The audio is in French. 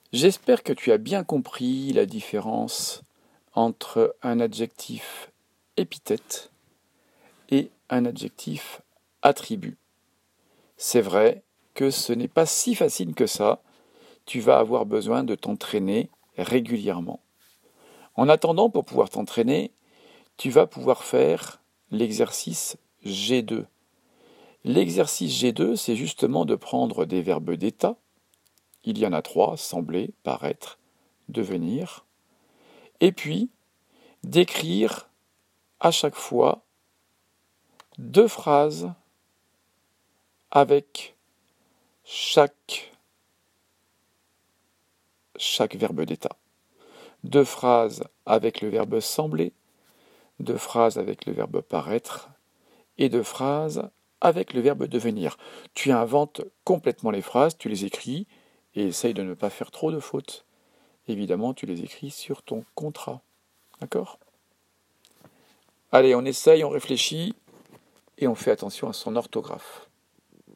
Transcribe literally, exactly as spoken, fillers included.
J'espère que tu as bien compris la différence entre un adjectif épithète et un adjectif attribut. C'est vrai que ce n'est pas si facile que ça. Tu vas avoir besoin de t'entraîner régulièrement. En attendant, pour pouvoir t'entraîner, tu vas pouvoir faire l'exercice G deux. L'exercice G deux, c'est justement de prendre des verbes d'état. Il y en a trois, sembler, paraître, devenir. Et puis, d'écrire à chaque fois deux phrases avec chaque, chaque verbe d'état. Deux phrases avec le verbe sembler, deux phrases avec le verbe paraître et deux phrases avec le verbe devenir. Tu inventes complètement les phrases, tu les écris et essaye de ne pas faire trop de fautes. Évidemment, tu les écris sur ton contrat. D'accord ? Allez, on essaye, on réfléchit et on fait attention à son orthographe.